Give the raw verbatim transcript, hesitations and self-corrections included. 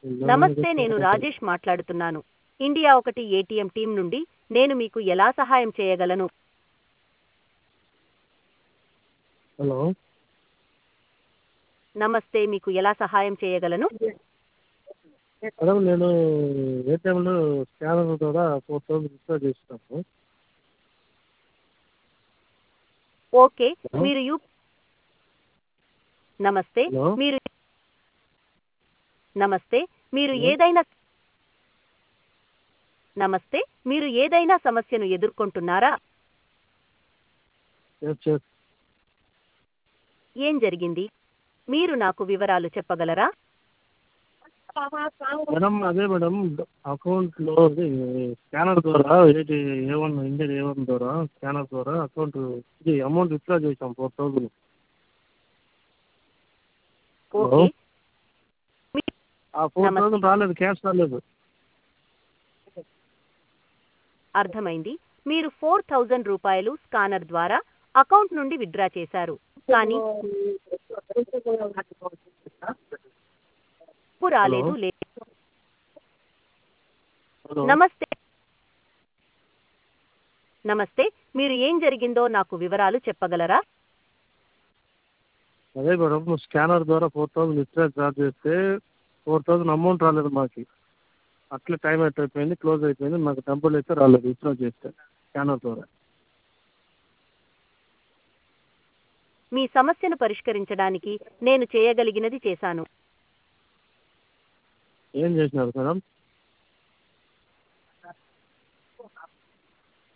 నమస్తే, నేను రాజేష్ మాట్లాడుతున్నాను. ఇండియా ఒకటి ఏటీఎం టీం నుండి. నేను మీకు ఎలా సహాయం చేయగలను? హలో నమస్తే, మీకు ఎలా సహాయం చేయగలను? మేడం నేను ఏటీఎంలో స్కానర్ ద్వారా ఫోర్ థౌసండ్ విత్డ్రా చేసినాను. ఓకే, హలో మీరు యూ నమస్తే హలో మీరు నమస్తే మీరు హలో ఏదైనా నమస్తే మీరు ఏదైనా సమస్యను ఎదుర్కొంటున్నారా? ఎస్ ఎస్ ఏం జరిగింది? మీరు నాకు వివరాలు చెప్పగలరా? మేడం అదే మేడం అకౌంట్లో స్కానర్ ద్వారా ఏది A one Indian A one ద్వారా స్కానర్ ద్వారా అకౌంట్ ఇది అమౌంట్ విత్డ్రా చేసాం ఫోర్ థౌసండ్. హలో ఓకే, మీ- ఆ ఫోర్ నమస్తే, థౌసండ్ రాలేదు, క్యాష్ రాలేదు. అర్థమైంది. మీరు ఫోర్ థౌజండ్ రూపాయలు స్కానర్ ద్వారా అకౌంట్ నుండి విత్డ్రా చేశారు, కానీ డబ్బు హలో రాలేదు లే హలో నమస్తే నమస్తే మీరు ఏం జరిగిందో నాకు వివరాలు చెప్పగలరా? అదే మేడం స్కానర్ ద్వారా ఫోర్ థౌసండ్ విత్డ్రా చార్జ్ చేస్తే ఫోర్ థౌసండ్ అమౌంట్ రాలేదు మాకు. అట్లే టైం అవుట్ అయిపోయింది, క్లోజ్ అయిపోయింది, మాకు డబ్బులు అయితే రాలేదు విత్డ్రా చేస్తే స్కానర్ ద్వారా. మీ సమస్యను పరిష్కరించడానికి నేను చేయగలిగినది చేశాను. ఏం చేసినారు మేడం?